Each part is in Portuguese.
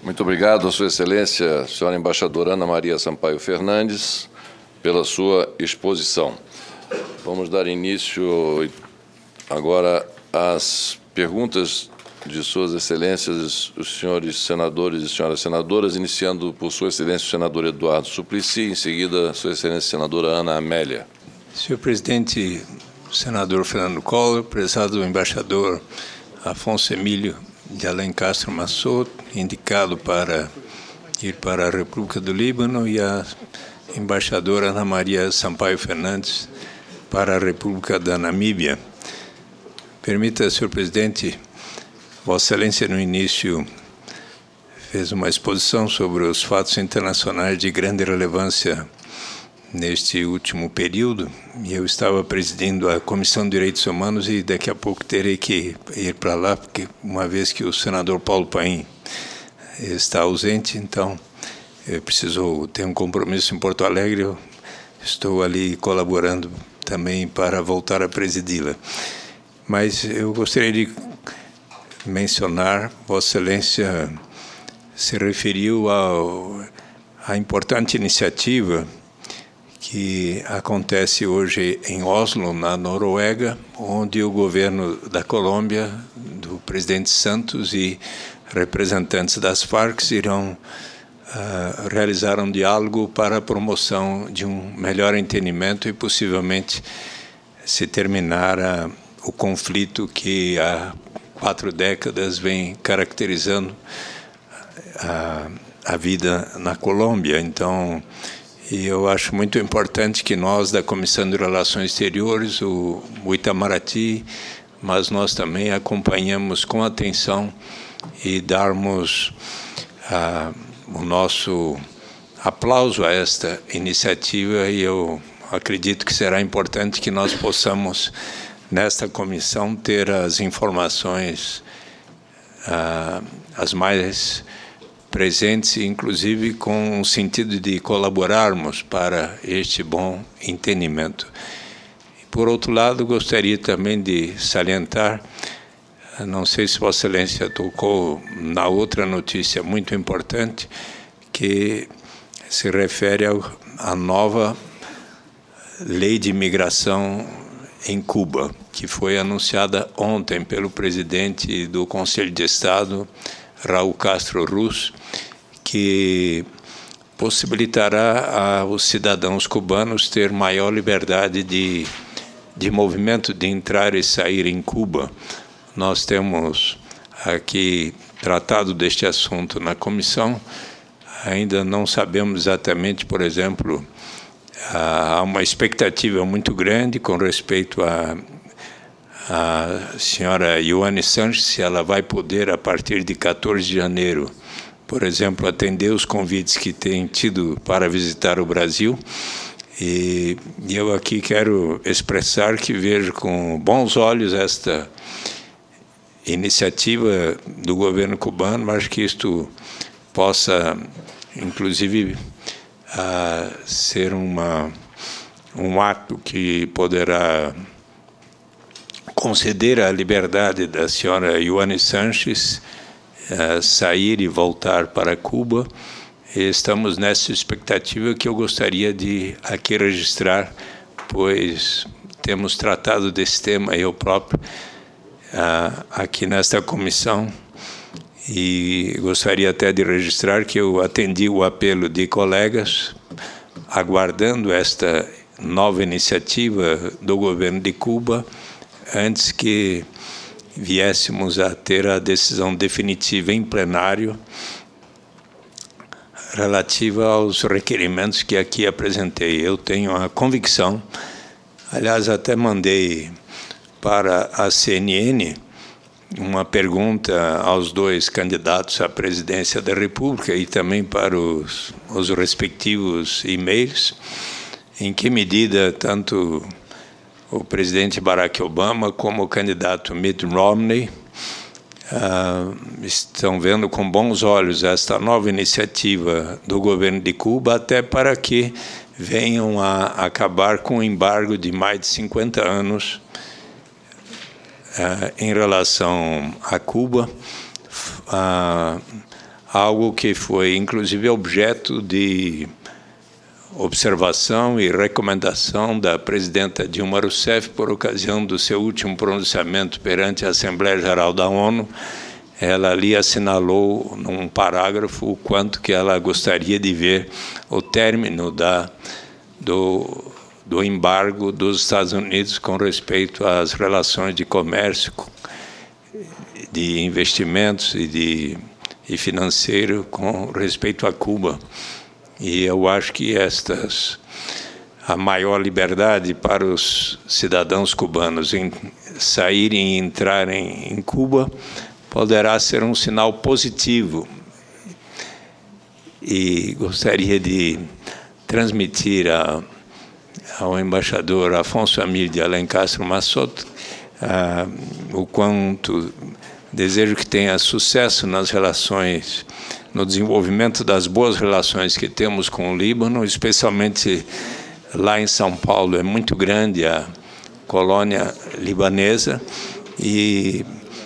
Muito obrigado, a Sua Excelência, senhora embaixadora Ana Maria Sampaio Fernandes, pela sua exposição. Vamos dar início agora às perguntas de Suas Excelências, os senhores senadores e senhoras senadoras, iniciando por Sua Excelência o senador Eduardo Suplicy, em seguida Sua Excelência a senadora Ana Amélia. Senhor presidente, senador Fernando Collor, prezado embaixador Afonso Emílio de Alencastro Massot, indicado para ir para a República do Líbano, e a embaixadora Ana Maria Sampaio Fernandes para a República da Namíbia. Permita, senhor presidente, Vossa Excelência no início fez uma exposição sobre os fatos internacionais de grande relevância neste último período, e eu estava presidindo a Comissão de Direitos Humanos e daqui a pouco terei que ir para lá, porque uma vez que o senador Paulo Paim está ausente, então eu preciso ter um compromisso em Porto Alegre, eu estou ali colaborando também para voltar a presidi-la. Mas eu gostaria de mencionar, Vossa Excelência se referiu à importante iniciativa que acontece hoje em Oslo, na Noruega, onde o governo da Colômbia, do presidente Santos e representantes das Farc irão realizar um diálogo para a promoção de um melhor entendimento e possivelmente se terminar o conflito que há 4 décadas vem caracterizando a vida na Colômbia. Então, e eu acho muito importante que nós, da Comissão de Relações Exteriores, o Itamaraty, mas nós também acompanhamos com atenção e darmos o nosso aplauso a esta iniciativa, e eu acredito que será importante que nós possamos, nesta comissão, ter as informações as mais presentes, inclusive com o sentido de colaborarmos para este bom entendimento. Por outro lado, gostaria também de salientar, não sei se Vossa Excelência tocou na outra notícia muito importante, que se refere à nova lei de imigração em Cuba, que foi anunciada ontem pelo presidente do Conselho de Estado, Raul Castro Ruz, que possibilitará aos cidadãos cubanos ter maior liberdade de movimento, de entrar e sair em Cuba. Nós temos aqui tratado deste assunto na comissão, ainda não sabemos exatamente, por exemplo, há uma expectativa muito grande com respeito a senhora Ioane Sanches, se ela vai poder, a partir de 14 de janeiro, por exemplo, atender os convites que tem tido para visitar o Brasil. E eu aqui quero expressar que vejo com bons olhos esta iniciativa do governo cubano, mas que isto possa, inclusive, ser um ato que poderá conceder a liberdade da senhora Ioane Sanches sair e voltar para Cuba. E estamos nessa expectativa que eu gostaria de aqui registrar, pois temos tratado desse tema eu próprio aqui nesta comissão, e gostaria até de registrar que eu atendi o apelo de colegas, aguardando esta nova iniciativa do governo de Cuba, antes que viéssemos a ter a decisão definitiva em plenário relativa aos requerimentos que aqui apresentei. Eu tenho a convicção, aliás, até mandei para a CNN uma pergunta aos 2 candidatos à presidência da República e também para os respectivos e-mails, em que medida tanto o presidente Barack Obama como o candidato Mitt Romney estão vendo com bons olhos esta nova iniciativa do governo de Cuba, até para que venham a acabar com o embargo de mais de 50 anos em relação a Cuba, algo que foi, inclusive, objeto de observação e recomendação da presidenta Dilma Rousseff por ocasião do seu último pronunciamento perante a Assembleia Geral da ONU. Ela ali assinalou num parágrafo o quanto que ela gostaria de ver o término do embargo dos Estados Unidos com respeito às relações de comércio, de investimentos e financeiro com respeito a Cuba. E eu acho que a maior liberdade para os cidadãos cubanos em saírem e entrarem em Cuba poderá ser um sinal positivo. E gostaria de transmitir ao embaixador Afonso Emílio de Alencastro Massot o quanto desejo que tenha sucesso nas relações, no desenvolvimento das boas relações que temos com o Líbano, especialmente lá em São Paulo. É muito grande a colônia libanesa e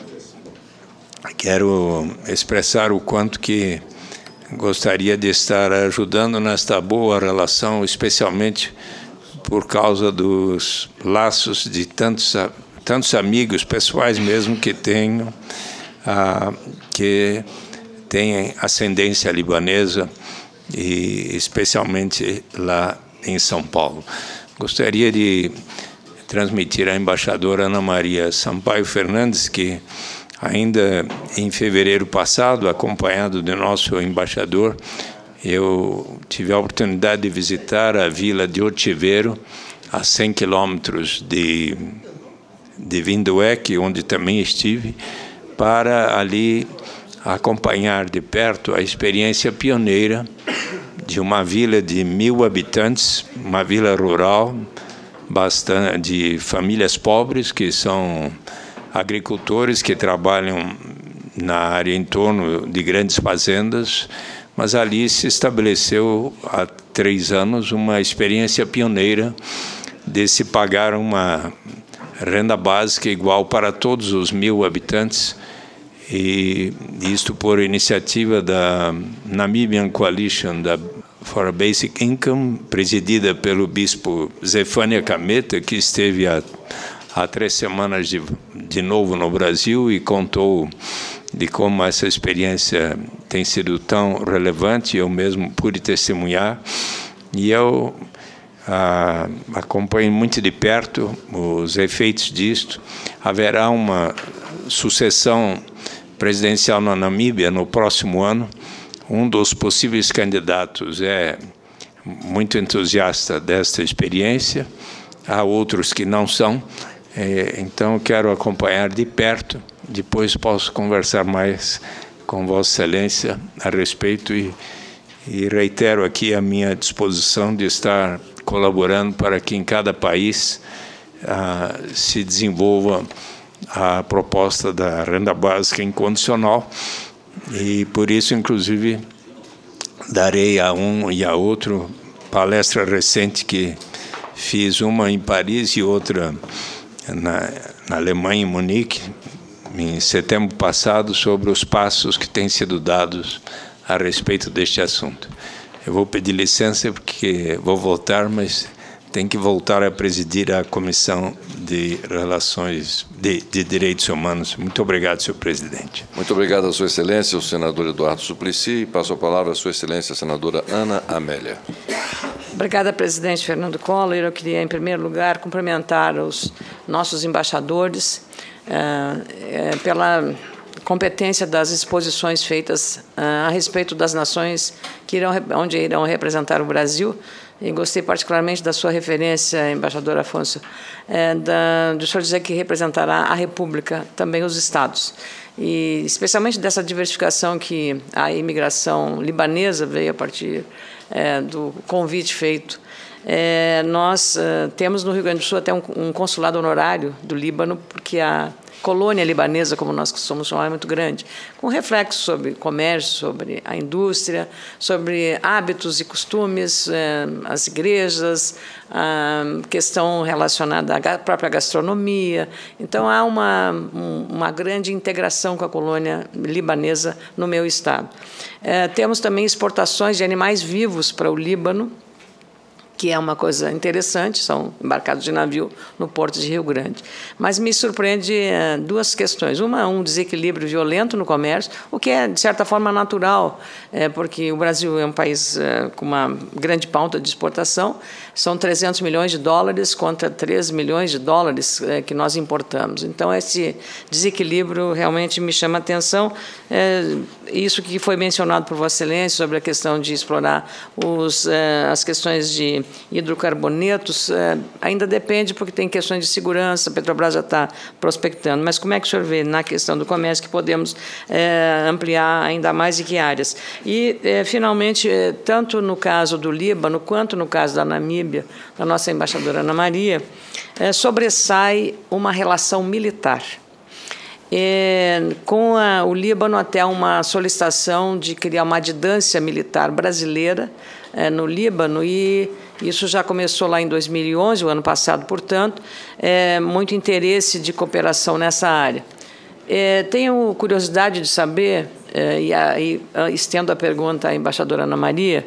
quero expressar o quanto que gostaria de estar ajudando nesta boa relação, especialmente por causa dos laços de tantos amigos pessoais mesmo que tenho, que têm ascendência libanesa, e especialmente lá em São Paulo. Gostaria de transmitir à embaixadora Ana Maria Sampaio Fernandes que, ainda em fevereiro passado, acompanhado do nosso embaixador, eu tive a oportunidade de visitar a vila de Otiveiro, a 100 quilômetros de Vindueque, onde também estive, para ali acompanhar de perto a experiência pioneira de uma vila de 1.000 habitantes, uma vila rural, bastante de famílias pobres, que são agricultores que trabalham na área em torno de grandes fazendas, mas ali se estabeleceu há 3 anos uma experiência pioneira de se pagar uma renda básica igual para todos os 1.000 habitantes, e isto por iniciativa da Namibian Coalition for a Basic Income, presidida pelo bispo Zefania Kameta, que esteve há 3 semanas de novo no Brasil e contou de como essa experiência tem sido tão relevante. Eu mesmo pude testemunhar, e eu acompanho muito de perto os efeitos disto. Haverá uma sucessão presidencial na Namíbia no próximo ano. Um dos possíveis candidatos é muito entusiasta desta experiência, há outros que não são, então eu quero acompanhar de perto, depois posso conversar mais com Vossa Excelência a respeito, e reitero aqui a minha disposição de estar colaborando para que em cada país se desenvolva a proposta da renda básica incondicional, e por isso, inclusive, darei a um e a outro palestra recente que fiz, uma em Paris e outra na Alemanha, em Munique, em setembro passado, sobre os passos que têm sido dados a respeito deste assunto. Eu vou pedir licença porque vou voltar, mas tem que voltar a presidir a Comissão de Relações de Direitos Humanos. Muito obrigado, senhor presidente. Muito obrigado a Sua Excelência, o senador Eduardo Suplicy. E passo a palavra à Sua Excelência, a senadora Ana Amélia. Obrigada, presidente Fernando Collor. Eu queria, em primeiro lugar, cumprimentar os nossos embaixadores pela competência das exposições feitas a respeito das nações onde irão representar o Brasil. E gostei particularmente da sua referência, embaixador Afonso, do senhor dizer que representará a República, também os Estados. E especialmente dessa diversificação que a imigração libanesa veio a partir do convite feito. Nós temos no Rio Grande do Sul até um consulado honorário do Líbano, porque colônia libanesa, como nós somos chamar, é muito grande, com reflexo sobre comércio, sobre a indústria, sobre hábitos e costumes, as igrejas, a questão relacionada à própria gastronomia. Então, há uma grande integração com a colônia libanesa no meu estado. Temos também exportações de animais vivos para o Líbano, que é uma coisa interessante, são embarcados de navio no porto de Rio Grande. Mas me surpreende duas questões. Uma, um desequilíbrio violento no comércio, o que é, de certa forma, natural, porque o Brasil é um país com uma grande pauta de exportação, são 300 milhões de dólares contra 3 milhões de dólares que nós importamos. Então, esse desequilíbrio realmente me chama a atenção. Isso que foi mencionado por Vossa Excelência sobre a questão de explorar as questões de hidrocarbonetos, ainda depende, porque tem questões de segurança, a Petrobras já está prospectando. Mas como é que o senhor vê na questão do comércio que podemos ampliar ainda mais e que áreas? E, finalmente, tanto no caso do Líbano quanto no caso da Namíbia, da nossa embaixadora Ana Maria, sobressai uma relação militar. Com o Líbano, até uma solicitação de criar uma adidância militar brasileira no Líbano, e isso já começou lá em 2011, o ano passado, portanto, muito interesse de cooperação nessa área. Tenho curiosidade de saber, e aí estendo a pergunta à embaixadora Ana Maria,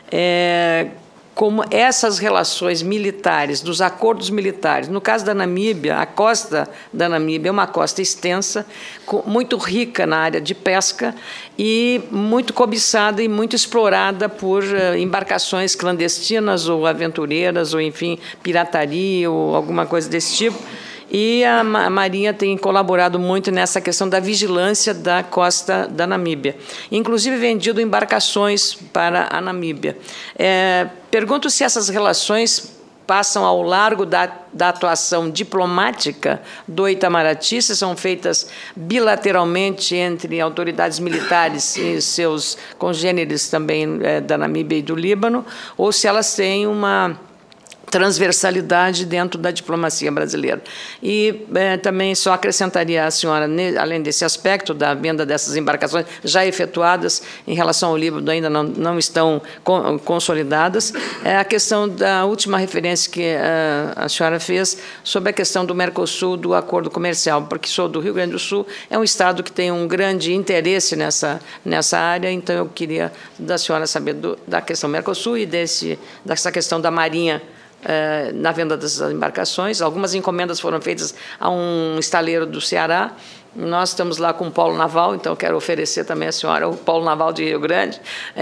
como essas relações militares, dos acordos militares. No caso da Namíbia, a costa da Namíbia é uma costa extensa, muito rica na área de pesca e muito cobiçada e muito explorada por embarcações clandestinas ou aventureiras, ou, enfim, pirataria ou alguma coisa desse tipo. E a Marinha tem colaborado muito nessa questão da vigilância da costa da Namíbia, inclusive vendido embarcações para a Namíbia. Pergunto se essas relações passam ao largo da atuação diplomática do Itamaraty, se são feitas bilateralmente entre autoridades militares e seus congêneres também da Namíbia e do Líbano, ou se elas têm uma transversalidade dentro da diplomacia brasileira. E também só acrescentaria à senhora, além desse aspecto da venda dessas embarcações já efetuadas em relação ao Líbano, ainda não estão consolidadas, a questão da última referência que a senhora fez sobre a questão do Mercosul, do acordo comercial, porque sou do Rio Grande do Sul, é um estado que tem um grande interesse nessa área, então eu queria da senhora saber da questão Mercosul e dessa questão da Marinha na venda das embarcações. Algumas encomendas foram feitas a um estaleiro do Ceará. Nós estamos lá com o Polo Naval, então quero oferecer também à senhora o Polo Naval de Rio Grande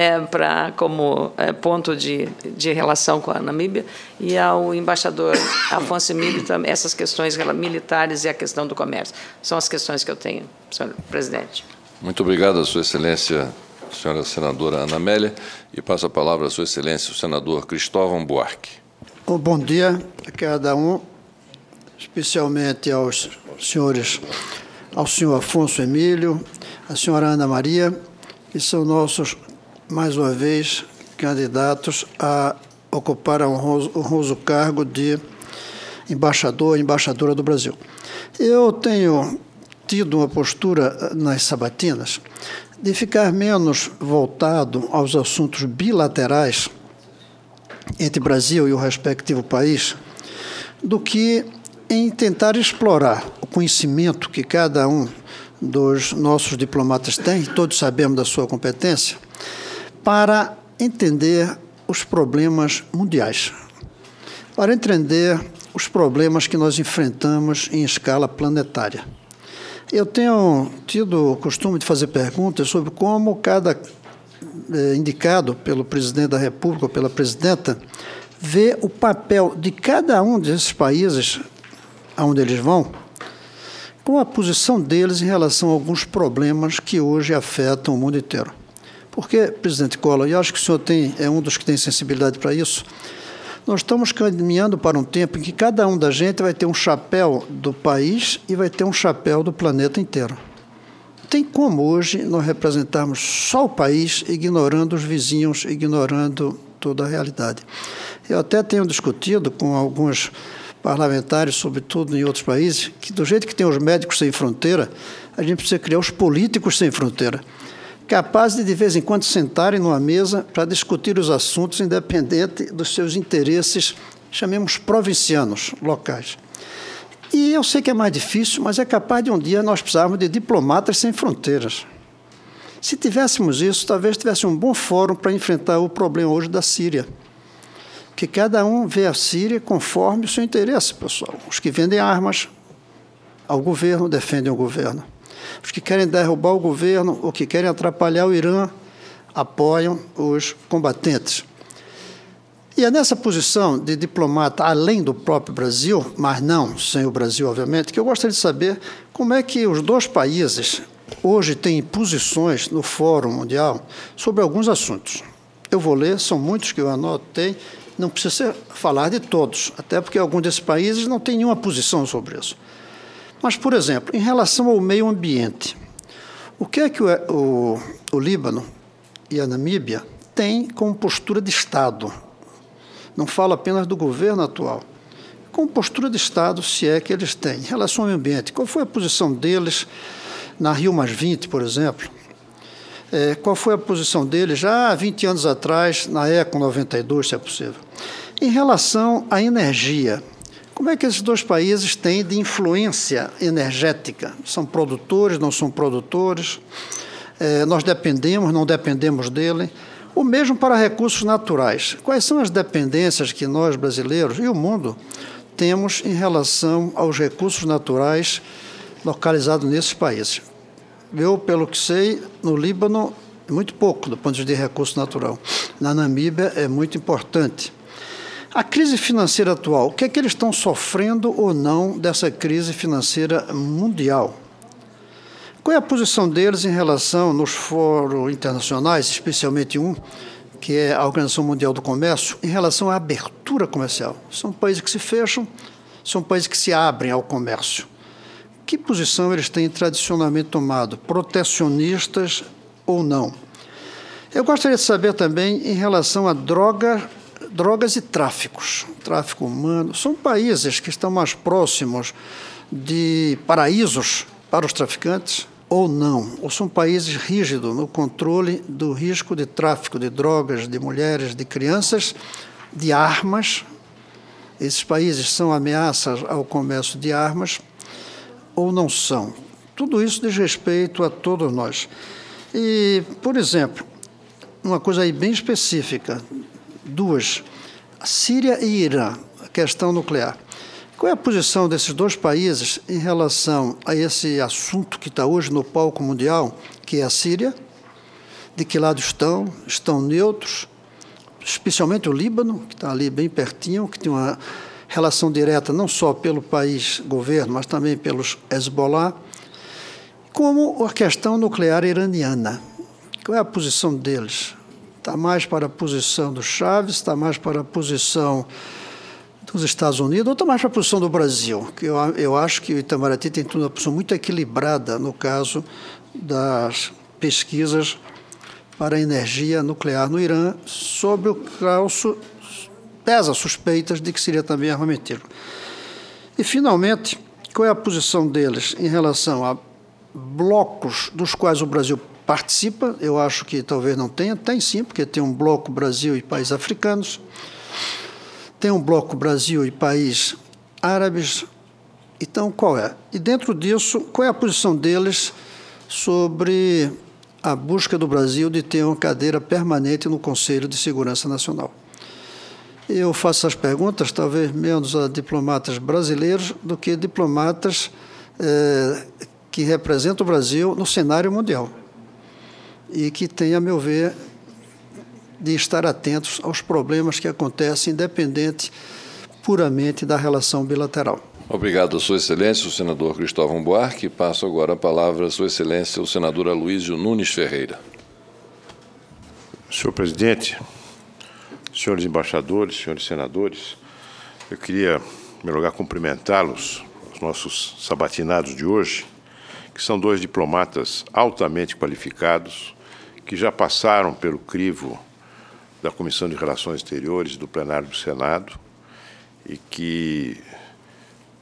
como ponto de relação com a Namíbia, e ao embaixador Afonso Emílio também essas questões militares e a questão do comércio. São as questões que eu tenho, senhor presidente. Muito obrigado, Sua Excelência, senhora senadora Ana Amélia, e passo a palavra à Sua Excelência, o senador Cristóvão Buarque. Bom dia a cada um, especialmente aos senhores, ao senhor Afonso Emílio, à senhora Ana Maria, que são nossos, mais uma vez, candidatos a ocupar o honroso cargo de embaixador e embaixadora do Brasil. Eu tenho tido uma postura nas sabatinas de ficar menos voltado aos assuntos bilaterais entre Brasil e o respectivo país, do que em tentar explorar o conhecimento que cada um dos nossos diplomatas tem, todos sabemos da sua competência, para entender os problemas mundiais, para entender os problemas que nós enfrentamos em escala planetária. Eu tenho tido o costume de fazer perguntas sobre como cada indicado pelo presidente da República ou pela presidenta vê o papel de cada um desses países aonde eles vão, com a posição deles em relação a alguns problemas que hoje afetam o mundo inteiro. Porque, presidente Collor, eu acho que o senhor é um dos que tem sensibilidade para isso, nós estamos caminhando para um tempo em que cada um da gente vai ter um chapéu do país e vai ter um chapéu do planeta inteiro. Tem como hoje nós representarmos só o país, ignorando os vizinhos, ignorando toda a realidade. Eu até tenho discutido com alguns parlamentares, sobretudo em outros países, que do jeito que tem os médicos sem fronteira, a gente precisa criar os políticos sem fronteira, capazes de vez em quando sentarem numa mesa para discutir os assuntos independente dos seus interesses, chamemos provincianos, locais. E eu sei que é mais difícil, mas é capaz de um dia nós precisarmos de diplomatas sem fronteiras. Se tivéssemos isso, talvez tivesse um bom fórum para enfrentar o problema hoje da Síria. Que cada um vê a Síria conforme o seu interesse, pessoal. Os que vendem armas ao governo defendem o governo. Os que querem derrubar o governo ou que querem atrapalhar o Irã apoiam os combatentes. E é nessa posição de diplomata, além do próprio Brasil, mas não sem o Brasil, obviamente, que eu gostaria de saber como é que os dois países hoje têm posições no Fórum Mundial sobre alguns assuntos. Eu vou ler, são muitos que eu anotei, não precisa falar de todos, até porque alguns desses países não têm nenhuma posição sobre isso. Mas, por exemplo, em relação ao meio ambiente, o que é que o Líbano e a Namíbia têm como postura de Estado? Não falo apenas do governo atual. Como postura de Estado, se é que eles têm? Em relação ao meio ambiente, qual foi a posição deles na Rio+20, por exemplo? Qual foi a posição deles já há 20 anos atrás, na ECO 92, se é possível? Em relação à energia, como é que esses dois países têm de influência energética? São produtores, não são produtores? Nós dependemos, não dependemos dele? O mesmo para recursos naturais. Quais são as dependências que nós, brasileiros, e o mundo, temos em relação aos recursos naturais localizados nesses países? Eu, pelo que sei, no Líbano, muito pouco do ponto de vista de recurso natural. Na Namíbia é muito importante. A crise financeira atual, o que é que eles estão sofrendo ou não dessa crise financeira mundial? Qual é a posição deles em relação nos fóruns internacionais, especialmente um, que é a Organização Mundial do Comércio, em relação à abertura comercial? São países que se fecham, são países que se abrem ao comércio. Que posição eles têm tradicionalmente tomado? Protecionistas ou não? Eu gostaria de saber também em relação a drogas e tráficos, tráfico humano. São países que estão mais próximos de paraísos para os traficantes ou não? Ou são países rígidos no controle do risco de tráfico de drogas, de mulheres, de crianças, de armas? Esses países são ameaças ao comércio de armas ou não são? Tudo isso diz respeito a todos nós. E, por exemplo, uma coisa aí bem específica, duas, Síria e Irã, a questão nuclear. Qual é a posição desses dois países em relação a esse assunto que está hoje no palco mundial, que é a Síria? De que lado estão? Estão neutros? Especialmente o Líbano, que está ali bem pertinho, que tem uma relação direta não só pelo país governo, mas também pelos Hezbollah, como a questão nuclear iraniana. Qual é a posição deles? Está mais para a posição do Chaves, está mais para a posição dos Estados Unidos, ou está mais para a posição do Brasil? Que eu acho que o Itamaraty tem uma posição muito equilibrada no caso das pesquisas para a energia nuclear no Irã, sobre o qual pesa suspeitas de que seria também armamenteiro. E, finalmente, qual é a posição deles em relação a blocos dos quais o Brasil participa? Eu acho que talvez não tenha. Tem sim, porque tem um bloco Brasil e países africanos, tem um bloco Brasil e países árabes. Então, qual é? E, dentro disso, qual é a posição deles sobre a busca do Brasil de ter uma cadeira permanente no Conselho de Segurança Nacional? Eu faço essas perguntas, talvez menos a diplomatas brasileiros do que diplomatas que representam o Brasil no cenário mundial e que têm, a meu ver, de estar atentos aos problemas que acontecem, independente puramente da relação bilateral. Obrigado, Sua Excelência, o senador Cristóvão Buarque. Passo agora a palavra a Sua Excelência, o senador Aloísio Nunes Ferreira. Senhor presidente, senhores embaixadores, senhores senadores, eu queria, em primeiro lugar, cumprimentá-los, os nossos sabatinados de hoje, que são dois diplomatas altamente qualificados, que já passaram pelo crivo da Comissão de Relações Exteriores do plenário do Senado e que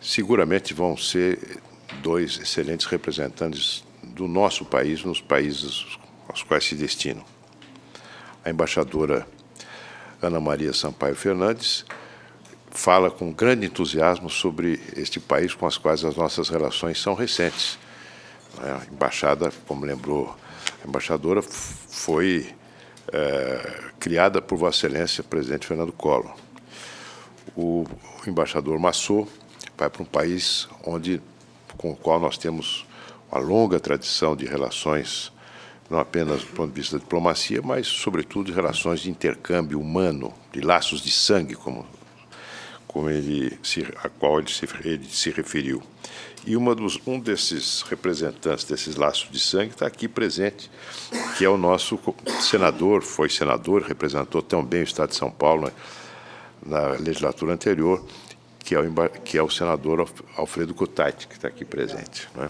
seguramente vão ser dois excelentes representantes do nosso país nos países aos quais se destinam. A embaixadora Ana Maria Sampaio Fernandes fala com grande entusiasmo sobre este país com os quais as nossas relações são recentes. A embaixada, como lembrou a embaixadora, foi criada por Vossa Excelência, presidente Fernando Collor. O embaixador Massot vai para um país com o qual nós temos uma longa tradição de relações, não apenas do ponto de vista da diplomacia, mas, sobretudo, de relações de intercâmbio humano, de laços de sangue, a qual ele se referiu. E um desses representantes desses laços de sangue está aqui presente, que é o nosso senador, foi senador, representou tão bem o Estado de São Paulo na legislatura anterior, que é o senador Alfredo Kutaiti, que está aqui presente, não é?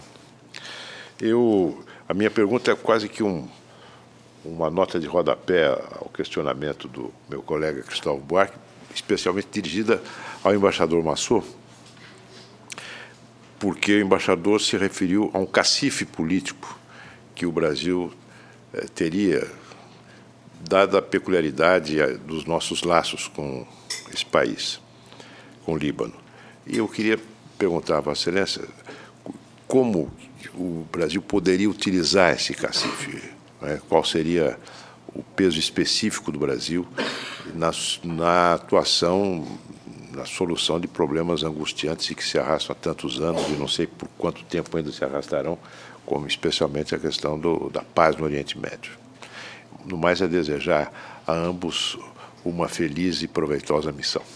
A minha pergunta é quase que uma nota de rodapé ao questionamento do meu colega Cristóvão Buarque, especialmente dirigida ao embaixador Massot, porque o embaixador se referiu a um cacife político que o Brasil teria, dada a peculiaridade dos nossos laços com esse país, com o Líbano. E eu queria perguntar a Vossa Excelência como o Brasil poderia utilizar esse cacife, né? Qual seria o peso específico do Brasil na atuação, na solução de problemas angustiantes e que se arrastam há tantos anos, e não sei por quanto tempo ainda se arrastarão, como especialmente a questão da paz no Oriente Médio. No mais, é desejar a ambos uma feliz e proveitosa missão.